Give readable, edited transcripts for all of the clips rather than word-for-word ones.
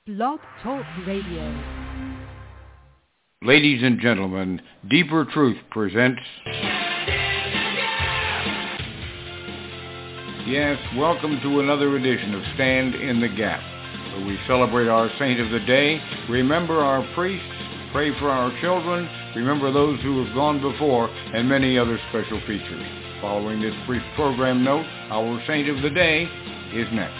Blog Talk Radio. Ladies and gentlemen, Deeper Truth presents... Yes, welcome to another edition of Stand in the Gap, where we celebrate our saint of the day, remember our priests, pray for our children, remember those who have gone before, and many other special features. Following this brief program note, our saint of the day is next.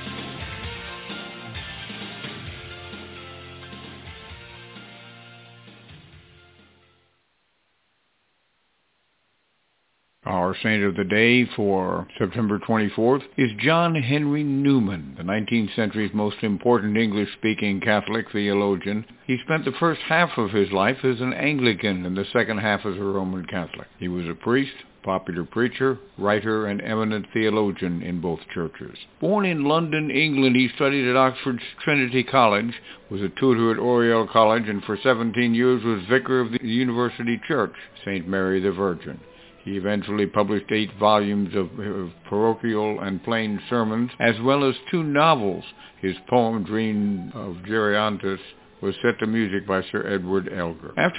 Our saint of the day for September 24th is John Henry Newman, the 19th century's most important English-speaking Catholic theologian. He spent the first half of his life as an Anglican and the second half as a Roman Catholic. He was a priest, popular preacher, writer, and eminent theologian in both churches. Born in London, England, he studied at Oxford's Trinity College, was a tutor at Oriel College, and for 17 years was vicar of the University Church, St. Mary the Virgin. He eventually published 8 volumes of parochial and plain sermons, as well as 2 novels. His poem, Dream of Gerontis, was set to music by Sir Edward Elgar. After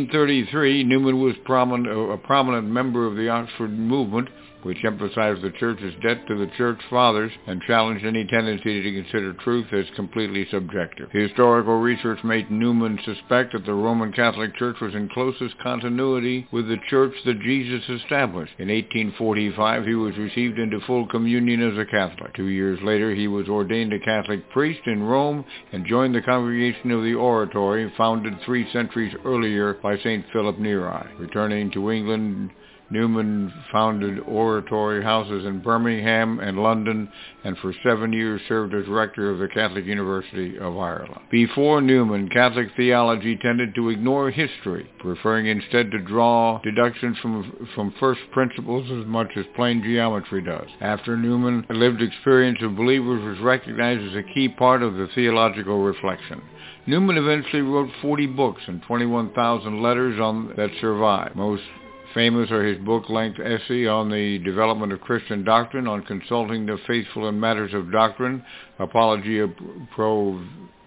1833, Newman was a prominent member of the Oxford movement, which emphasized the Church's debt to the Church Fathers and challenged any tendency to consider truth as completely subjective. Historical research made Newman suspect that the Roman Catholic Church was in closest continuity with the Church that Jesus established. In 1845, he was received into full communion as a Catholic. 2 years later, he was ordained a Catholic priest in Rome and joined the Congregation of the Oratory, founded 3 centuries earlier by St. Philip Neri. Returning to England, Newman founded oratory houses in Birmingham and London, and for 7 years served as rector of the Catholic University of Ireland. Before Newman, Catholic theology tended to ignore history, preferring instead to draw deductions from first principles as much as plain geometry does. After Newman, the lived experience of believers was recognized as a key part of the theological reflection. Newman eventually wrote 40 books and 21,000 letters that survive. Most famous are his book-length essay on the development of Christian doctrine, on consulting the faithful in matters of doctrine, Apologia Pro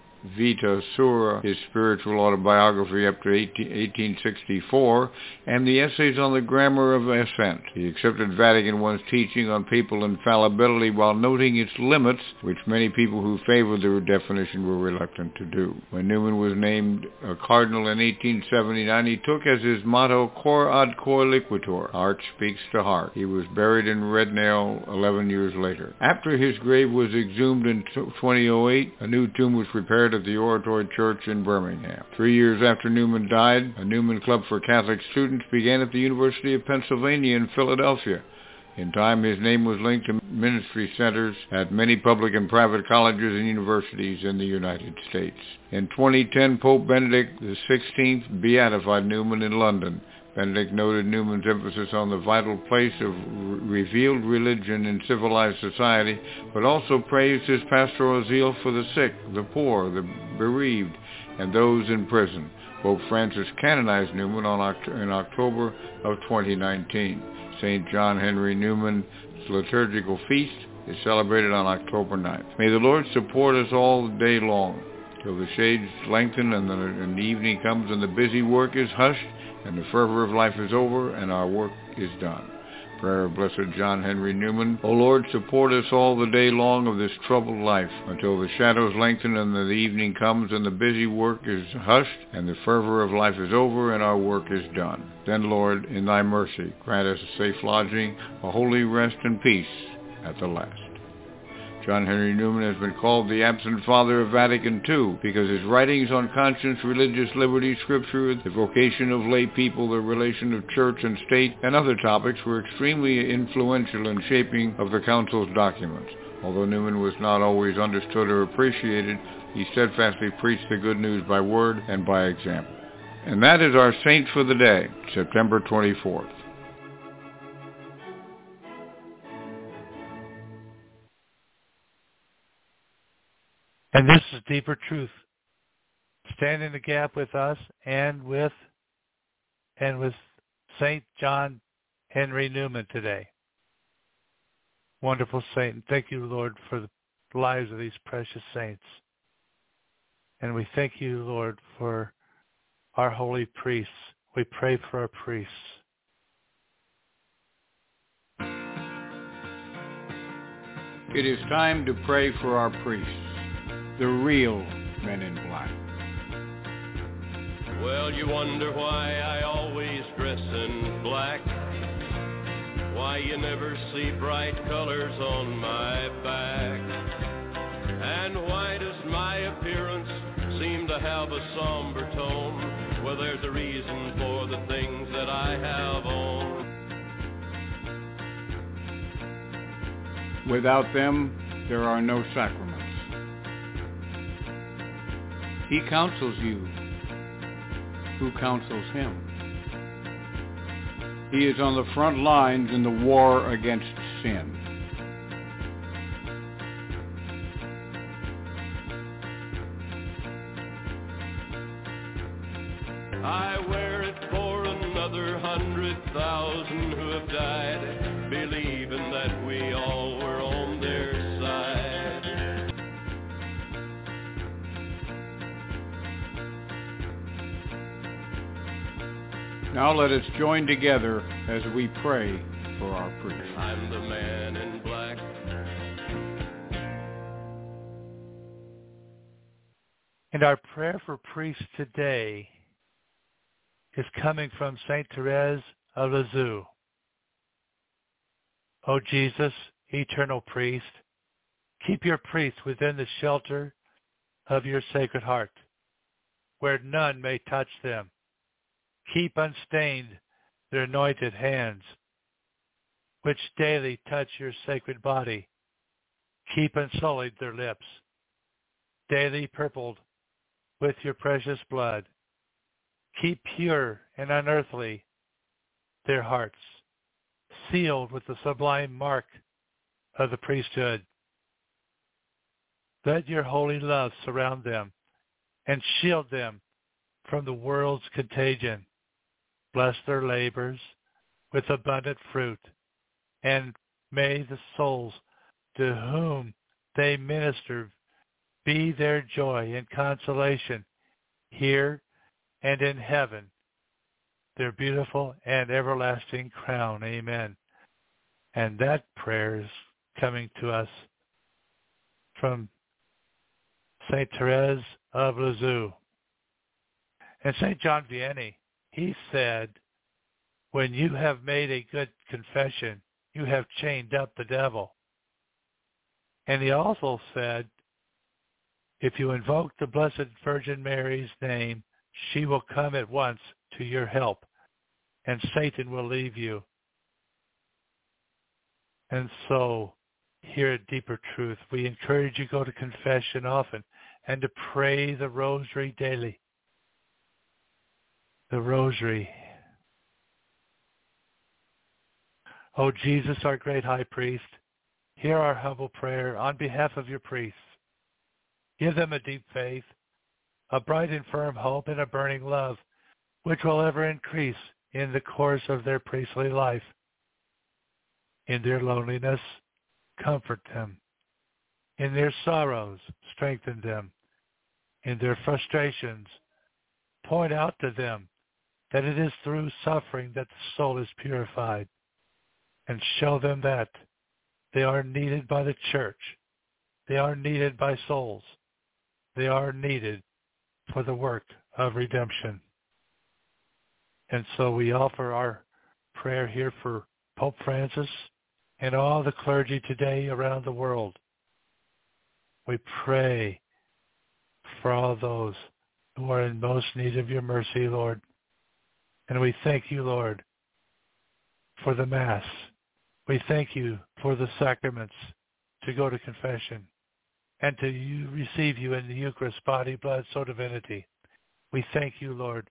Vita Sura, his spiritual autobiography up to 1864, and the essays on the grammar of assent. He accepted Vatican I's teaching on papal infallibility while noting its limits, which many people who favored the definition were reluctant to do. When Newman was named a cardinal in 1879, he took as his motto, Cor ad cor liquitur, heart speaks to heart. He was buried in Rednail 11 years later. After his grave was exhumed in 2008, a new tomb was prepared at the Oratory Church in Birmingham. 3 years after Newman died, a Newman Club for Catholic students began at the University of Pennsylvania in Philadelphia. In time, his name was linked to ministry centers at many public and private colleges and universities in the United States. In 2010, Pope Benedict XVI beatified Newman in London. Benedict noted Newman's emphasis on the vital place of revealed religion in civilized society, but also praised his pastoral zeal for the sick, the poor, the bereaved, and those in prison. Pope Francis canonized Newman in October of 2019. St. John Henry Newman's liturgical feast is celebrated on October 9th. May the Lord support us all the day long, till the shades lengthen and the evening comes and the busy work is hushed, and the fervor of life is over, and our work is done. Prayer of Blessed John Henry Newman. O Lord, support us all the day long of this troubled life, until the shadows lengthen and the evening comes, and the busy work is hushed, and the fervor of life is over, and our work is done. Then, Lord, in thy mercy, grant us a safe lodging, a holy rest and peace at the last. John Henry Newman has been called the absent father of Vatican II because his writings on conscience, religious liberty, scripture, the vocation of lay people, the relation of church and state, and other topics were extremely influential in shaping of the Council's documents. Although Newman was not always understood or appreciated, he steadfastly preached the good news by word and by example. And that is our saint for the day, September 24th. And this is Deeper Truth. Stand in the gap with us and with St. John Henry Newman today. Wonderful saint. And thank you, Lord, for the lives of these precious saints. And we thank you, Lord, for our holy priests. We pray for our priests. It is time to pray for our priests, the real men in black. Well, you wonder why I always dress in black, why you never see bright colors on my back, and why does my appearance seem to have a somber tone? Well, there's a reason for the things that I have on. Without them, there are no sacraments. He counsels you. Who counsels him? He is on the front lines in the war against sin. I wear it for another 100,000 who have died, believing that we all were on their side. Now let us join together as we pray for our priests. I'm the man in black. And our prayer for priests today is coming from Saint Therese of Lisieux. O Jesus, eternal priest, keep your priests within the shelter of your sacred heart, where none may touch them. Keep unstained their anointed hands, which daily touch your sacred body. Keep unsullied their lips, daily purpled with your precious blood. Keep pure and unearthly their hearts, sealed with the sublime mark of the priesthood. Let your holy love surround them and shield them from the world's contagion. Bless their labors with abundant fruit, and may the souls to whom they minister be their joy and consolation here and in heaven, their beautiful and everlasting crown. Amen. And that prayer is coming to us from Saint Therese of Lisieux. And Saint John Vianney, he said, when you have made a good confession, you have chained up the devil. And he also said, if you invoke the Blessed Virgin Mary's name, she will come at once to your help, and Satan will leave you. And so, here at Deeper Truth, we encourage you to go to confession often and to pray the rosary daily. The rosary. O Jesus, our great high priest, hear our humble prayer on behalf of your priests. Give them a deep faith, a bright and firm hope, and a burning love, which will ever increase in the course of their priestly life. In their loneliness, comfort them. In their sorrows, strengthen them. In their frustrations, point out to them that it is through suffering that the soul is purified, and show them that they are needed by the church. They are needed by souls. They are needed for the work of redemption. And so we offer our prayer here for Pope Francis and all the clergy today around the world. We pray for all those who are in most need of your mercy, Lord. And we thank you, Lord, for the Mass. We thank you for the sacraments, to go to confession, and to receive you in the Eucharist, body, blood, soul, divinity. We thank you, Lord,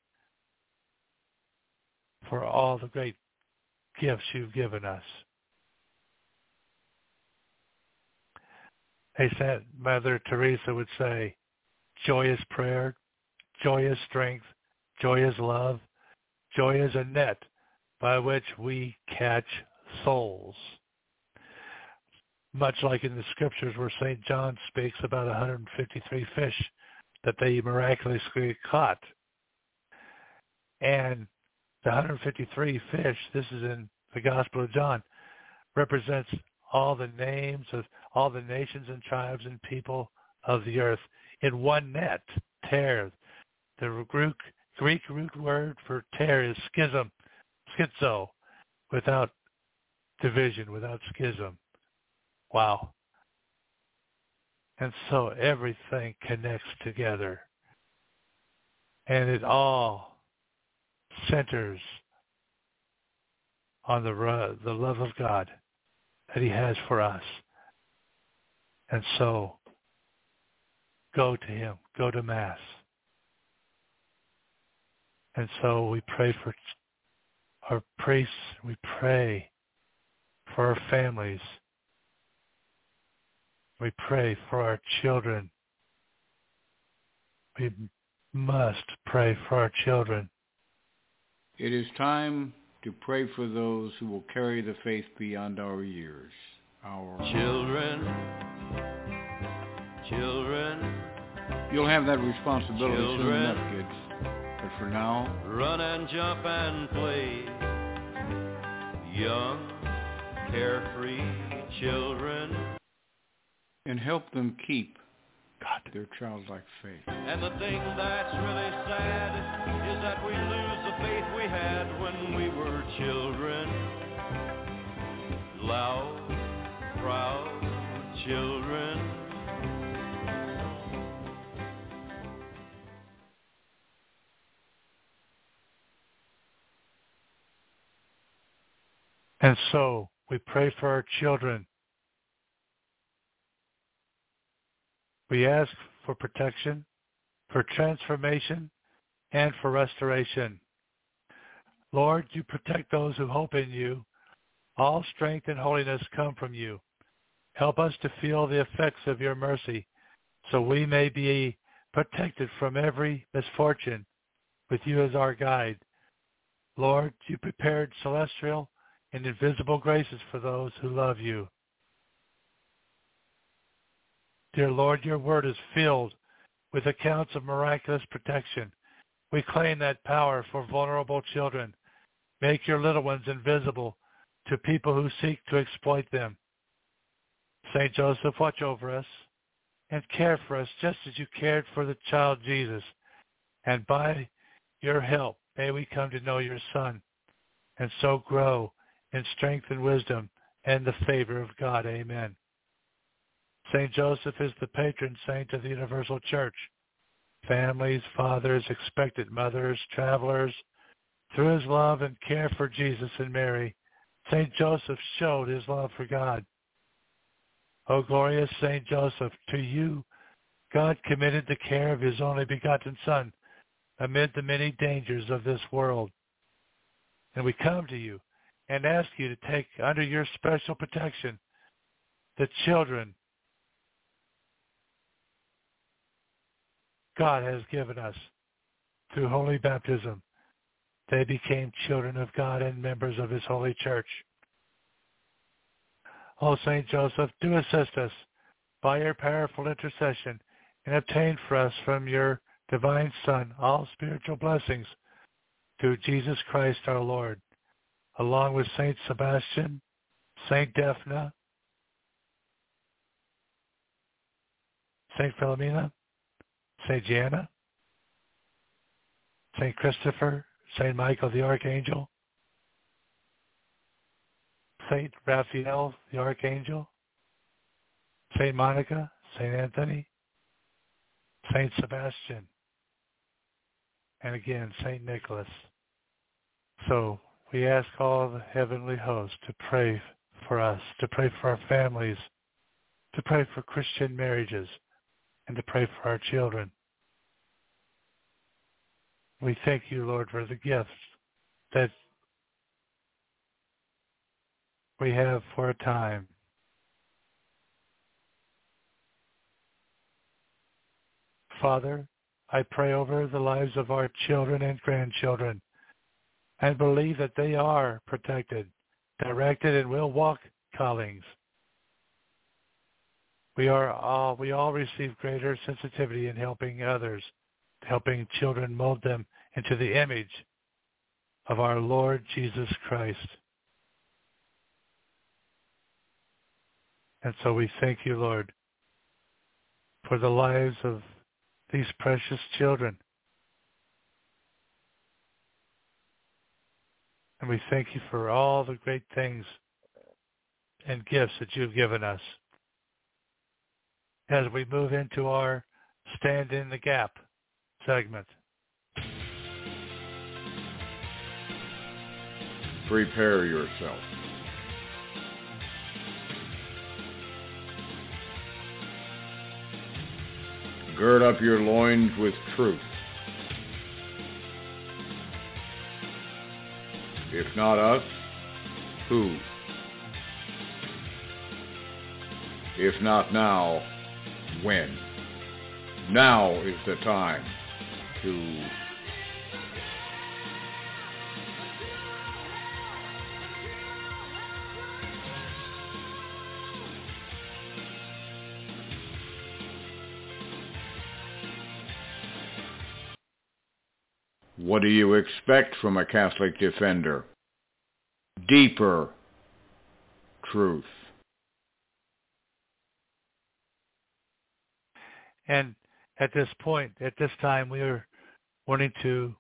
for all the great gifts you've given us. As Mother Teresa would say, joy is prayer, joy is strength, joy is love, joy is a net by which we catch souls. Much like in the scriptures where St. John speaks about 153 fish that they miraculously caught. And the 153 fish, this is in the Gospel of John, represents all the names of all the nations and tribes and people of the earth in one net, tear. The Greek root word for tear is schism, schizo, without division, without schism. Wow. And so everything connects together. And it all centers on the love of God that he has for us. And so go to him, go to Mass. And so we pray for our priests, we pray for our families, we pray for our children. We must pray for our children. It is time to pray for those who will carry the faith beyond our years. Our children. You'll have that responsibility soon enough, kids. But for now, run and jump and play. Young, carefree children. And help them keep their childlike faith. And the thing that's really sad is that we lose the faith we had when we were children. Loud, proud children. And so we pray for our children. We ask for protection, for transformation, and for restoration. Lord, you protect those who hope in you. All strength and holiness come from you. Help us to feel the effects of your mercy, so we may be protected from every misfortune with you as our guide. Lord, you prepared celestial and invisible graces for those who love you. Dear Lord, your word is filled with accounts of miraculous protection. We claim that power for vulnerable children. Make your little ones invisible to people who seek to exploit them. Saint Joseph, watch over us and care for us just as you cared for the child Jesus. And by your help, may we come to know your Son and so grow in strength and wisdom and the favor of God. Amen. Saint Joseph is the patron saint of the Universal Church. Families, fathers, expectant mothers, travelers, through his love and care for Jesus and Mary, Saint Joseph showed his love for God. O glorious Saint Joseph, to you God committed the care of his only begotten Son amid the many dangers of this world. And we come to you and ask you to take under your special protection the children God has given us through holy baptism. They became children of God and members of his holy church. O Saint Joseph, do assist us by your powerful intercession and obtain for us from your divine Son all spiritual blessings through Jesus Christ our Lord, along with Saint Sebastian, Saint Daphne, Saint Philomena, Saint Gianna, Saint Christopher, Saint Michael the Archangel, Saint Raphael the Archangel, Saint Monica, Saint Anthony, Saint Sebastian, and again, Saint Nicholas. So we ask all the heavenly hosts to pray for us, to pray for our families, to pray for Christian marriages, and to pray for our children. We thank you, Lord, for the gifts that we have for a time. Father, I pray over the lives of our children and grandchildren and believe that they are protected, directed, and will walk callings. We all receive greater sensitivity in helping others, helping children mold them into the image of our Lord Jesus Christ. And so we thank you, Lord, for the lives of these precious children. And we thank you for all the great things and gifts that you've given us. As we move into our Stand in the Gap segment. Prepare yourself. Gird up your loins with truth. If not us, who? If not now, when? Now is the time to What do you expect from a Catholic defender? Deeper truth. And at this point, at this time, we are wanting to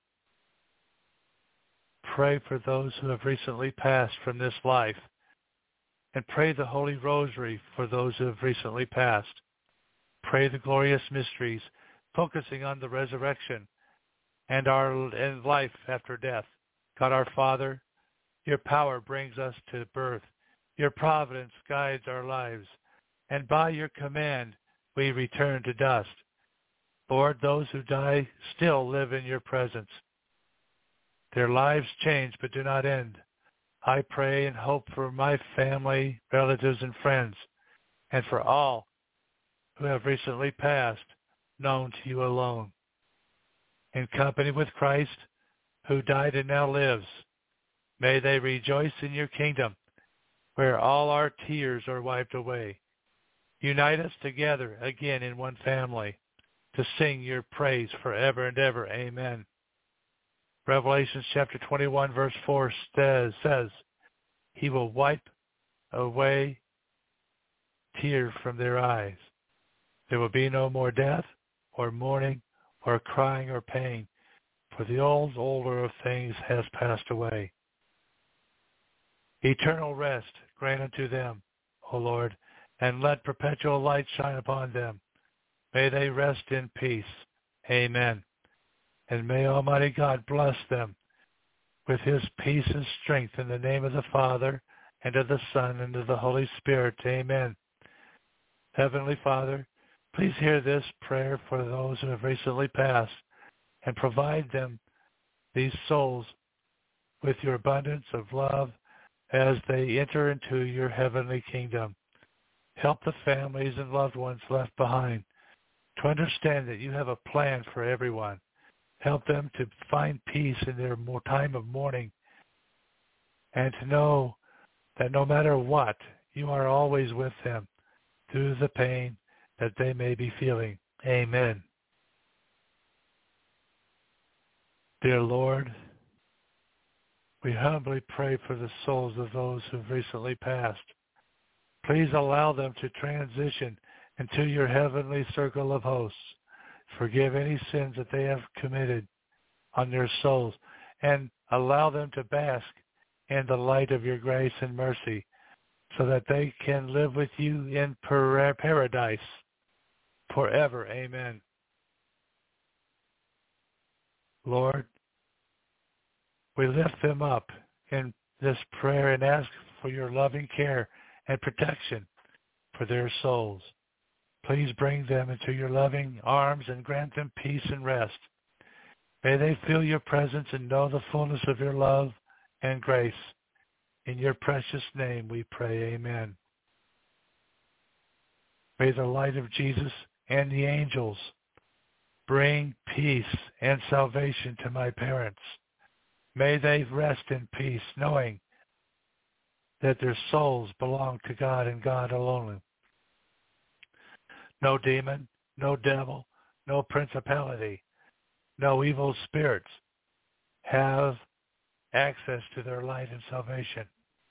pray for those who have recently passed from this life and pray the Holy Rosary for those who have recently passed. Pray the glorious mysteries, focusing on the resurrection and life after death. God our Father, your power brings us to birth. Your providence guides our lives. And by your command, we return to dust. Lord, those who die still live in your presence. Their lives change but do not end. I pray and hope for my family, relatives, and friends, and for all who have recently passed, known to you alone. In company with Christ, who died and now lives, may they rejoice in your kingdom, where all our tears are wiped away. Unite us together again in one family to sing your praise forever and ever. Amen. Revelation chapter 21 verse 4 says, he will wipe away tears from their eyes. There will be no more death or mourning or crying or pain, for the older of things has passed away. Eternal rest grant unto them, O Lord, and let perpetual light shine upon them. May they rest in peace. Amen. And may Almighty God bless them with his peace and strength in the name of the Father, and of the Son, and of the Holy Spirit. Amen. Heavenly Father, please hear this prayer for those who have recently passed, and provide them, these souls, with your abundance of love as they enter into your heavenly kingdom. Help the families and loved ones left behind to understand that you have a plan for everyone. Help them to find peace in their time of mourning, and to know that no matter what, you are always with them through the pain that they may be feeling. Amen. Dear Lord, we humbly pray for the souls of those who've recently passed. Please allow them to transition into your heavenly circle of hosts. Forgive any sins that they have committed on their souls, and allow them to bask in the light of your grace and mercy, so that they can live with you in paradise forever. Amen. Lord, we lift them up in this prayer and ask for your loving care and protection for their souls. Please bring them into your loving arms and grant them peace and rest. May they feel your presence and know the fullness of your love and grace. In your precious name we pray. Amen. May the light of Jesus and the angels bring peace and salvation to my parents. May they rest in peace, knowing that their souls belong to God and God alone. no demon, no devil, no principality, no evil spirits have access to their light and salvation.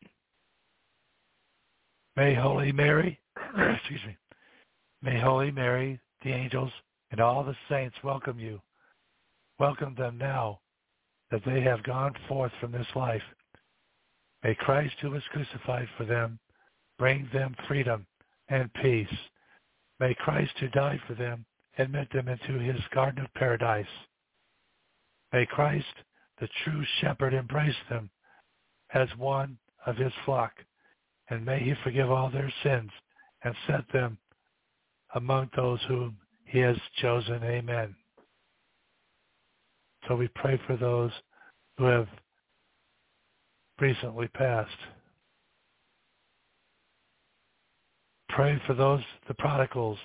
May Holy Mary, excuse me, may Holy Mary, the angels, and all the saints welcome you. Welcome them now that they have gone forth from this life. May Christ, who was crucified for them, bring them freedom and peace. May Christ, who died for them, admit them into his garden of paradise. May Christ, the true shepherd, embrace them as one of his flock, and may he forgive all their sins and set them among those whom he has chosen. Amen. So we pray for those who have recently passed. Pray for those, the prodigals.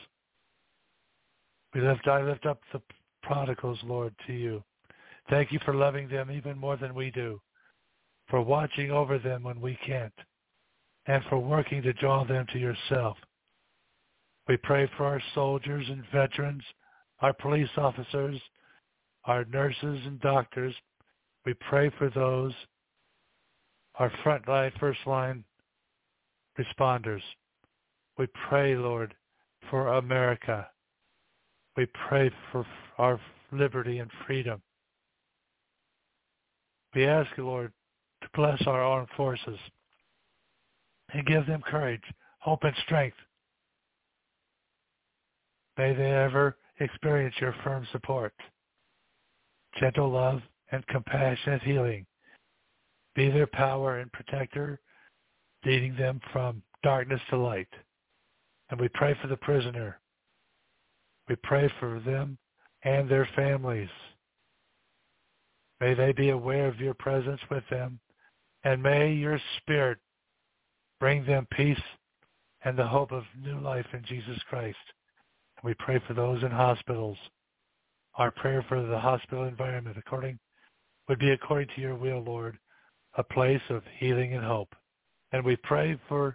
I lift up the prodigals, Lord, to you. Thank you for loving them even more than we do, for watching over them when we can't, and for working to draw them to yourself. We pray for our soldiers and veterans, our police officers, our nurses and doctors. We pray for those, our first line responders. We pray, Lord, for America. We pray for our liberty and freedom. We ask you, Lord, to bless our armed forces and give them courage, hope, and strength. May they ever experience your firm support, gentle love, and compassionate healing. Be their power and protector, leading them from darkness to light. And we pray for the prisoner. We pray for them and their families. May they be aware of your presence with them, and may your Spirit bring them peace and the hope of new life in Jesus Christ. And we pray for those in hospitals. Our prayer for the hospital environment would be according to your will, Lord, a place of healing and hope. And we pray for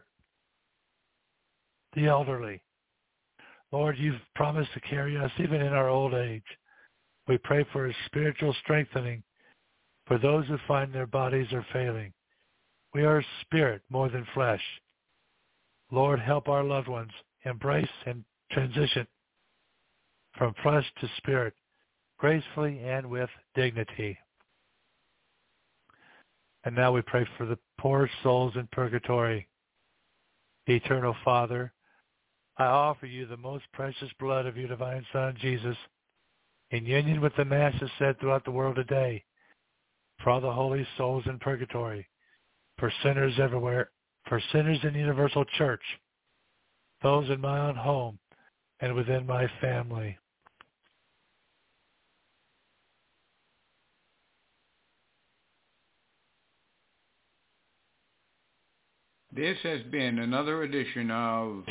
the elderly. Lord, you've promised to carry us even in our old age. We pray for a spiritual strengthening for those who find their bodies are failing. We are spirit more than flesh. Lord, help our loved ones embrace and transition from flesh to spirit gracefully and with dignity. And now we pray for the poor souls in purgatory. Eternal Father, I offer you the most precious blood of your divine Son, Jesus, in union with the Masses said throughout the world today, for all the holy souls in purgatory, for sinners everywhere, for sinners in the universal church, those in my own home and within my family. This has been another edition of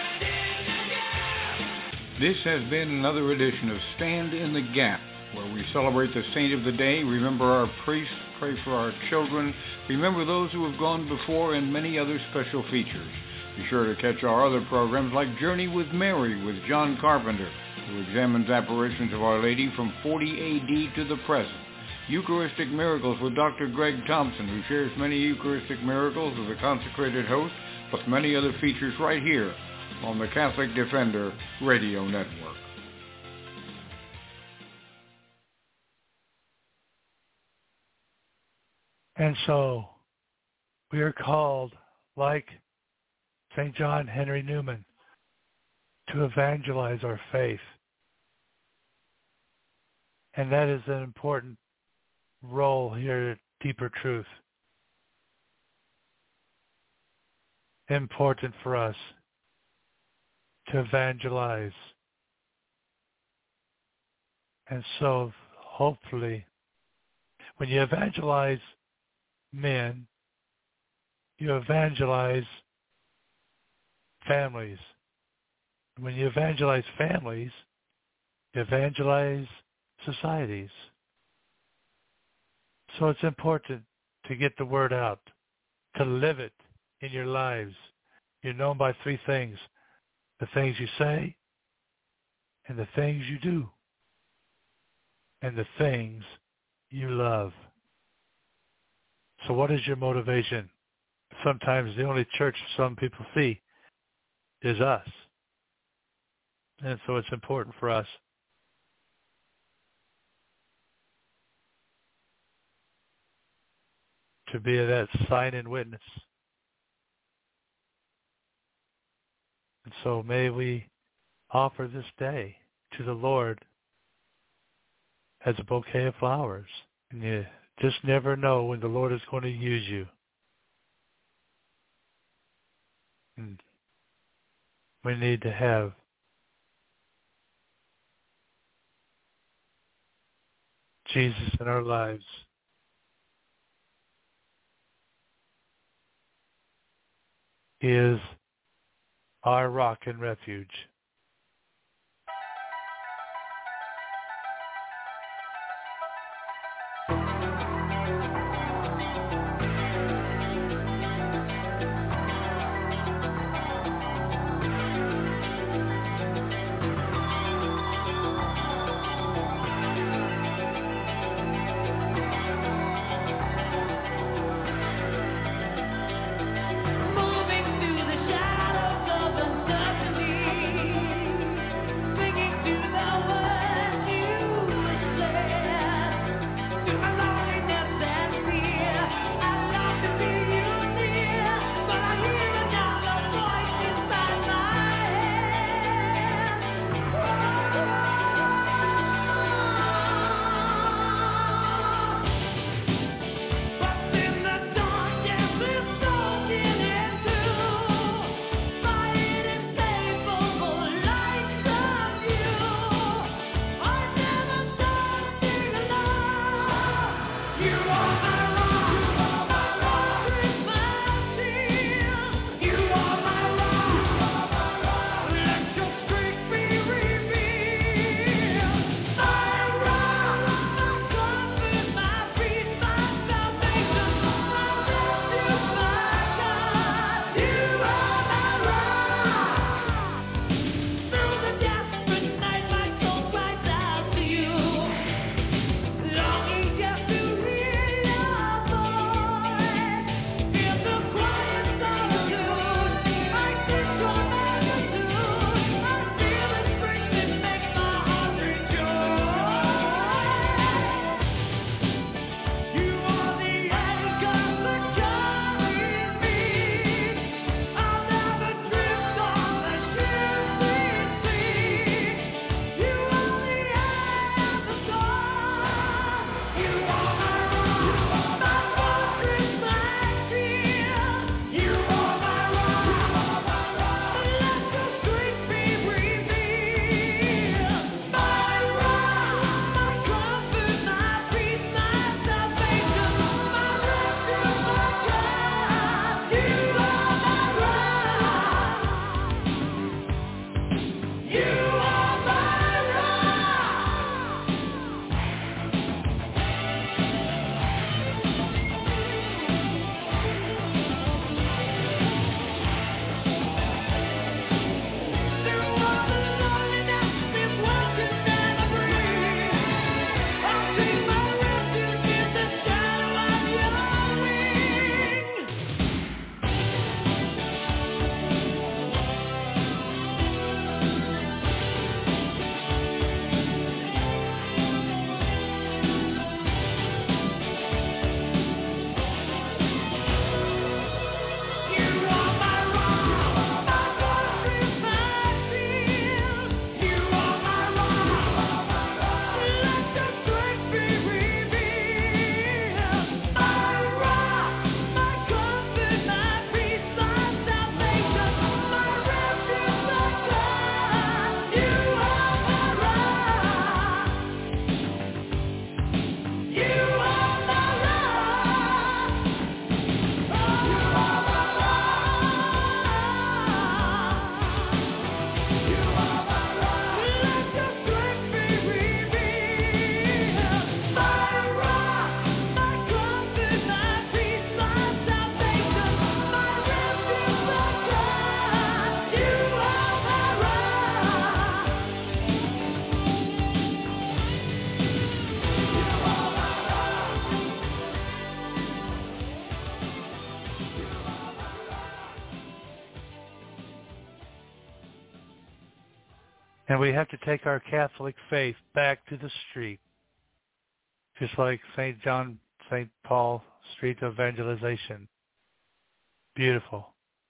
Stand in the Gap, where we celebrate the saint of the day, remember our priests, pray for our children, remember those who have gone before, and many other special features. Be sure to catch our other programs like Journey with Mary with John Carpenter, who examines apparitions of Our Lady from 40 A.D. to the present. Eucharistic Miracles with Dr. Greg Thompson, who shares many Eucharistic miracles with a consecrated host, plus many other features right here on the Catholic Defender Radio Network. And so we are called, like St. John Henry Newman, to evangelize our faith. And that is an important role here at Deeper Truth. Important for us to evangelize. And so hopefully when you evangelize men, you evangelize families. When you evangelize families, you evangelize societies. So it's important to get the word out, to live it in your lives. You're known by three things: the things you say, in the things you do and the things you love. So what is your motivation? Sometimes the only church some people see is us. And so it's important for us to be that sign and witness. And so may we offer this day to the Lord as a bouquet of flowers. And you just never know when the Lord is going to use you. And we need to have Jesus in our lives. He is our rock and refuge. Moving through the shadows of uncertainty. And we have to take our Catholic faith back to the street, just like St. Paul Street Evangelization. Beautiful.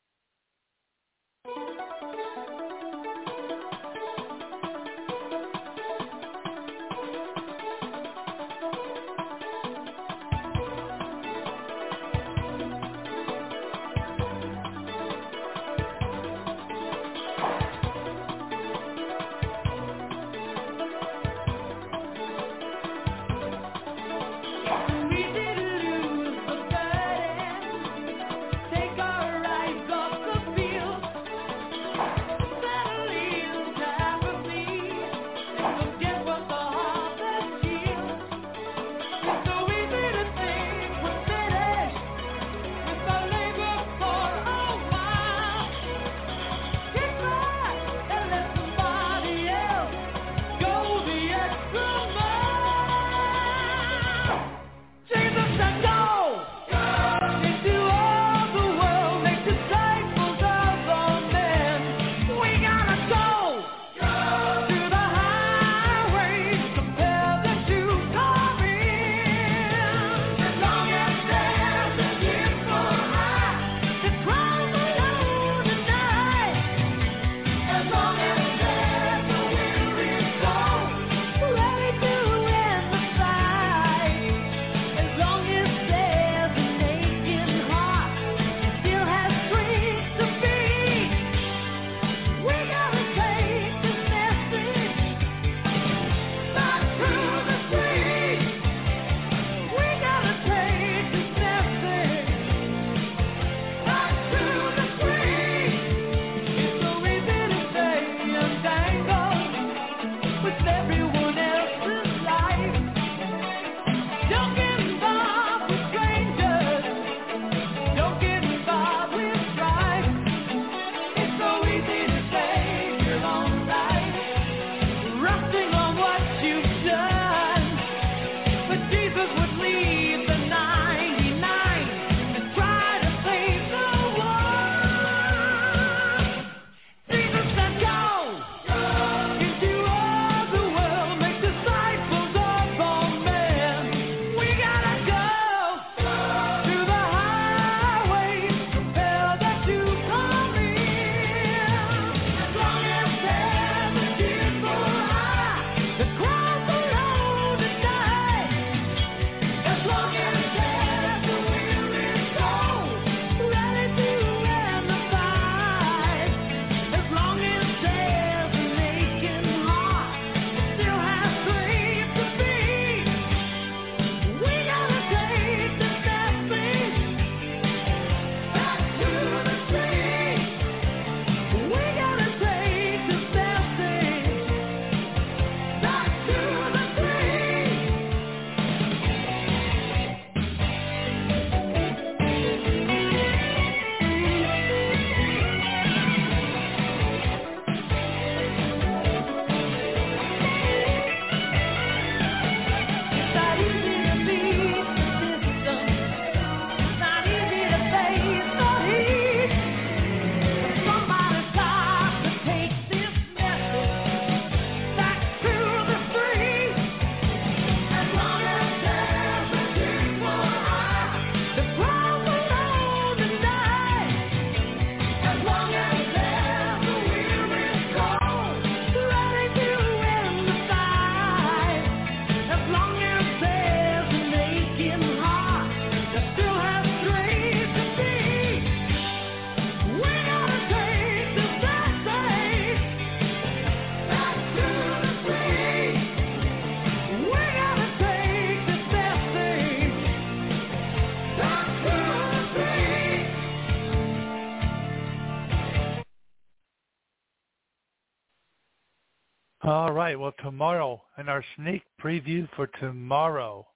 All right. Well, tomorrow, in our sneak preview for tomorrow,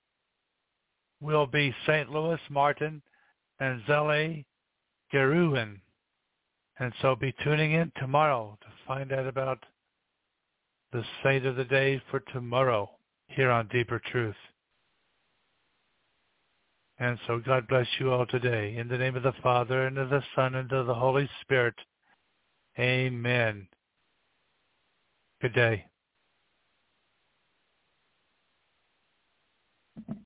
will be St. Louis Martin and Zelle Geruin. And so be tuning in tomorrow to find out about the saint of the day for tomorrow here on Deeper Truth. And so God bless you all today. In the name of the Father, and of the Son, and of the Holy Spirit. Amen. Good day.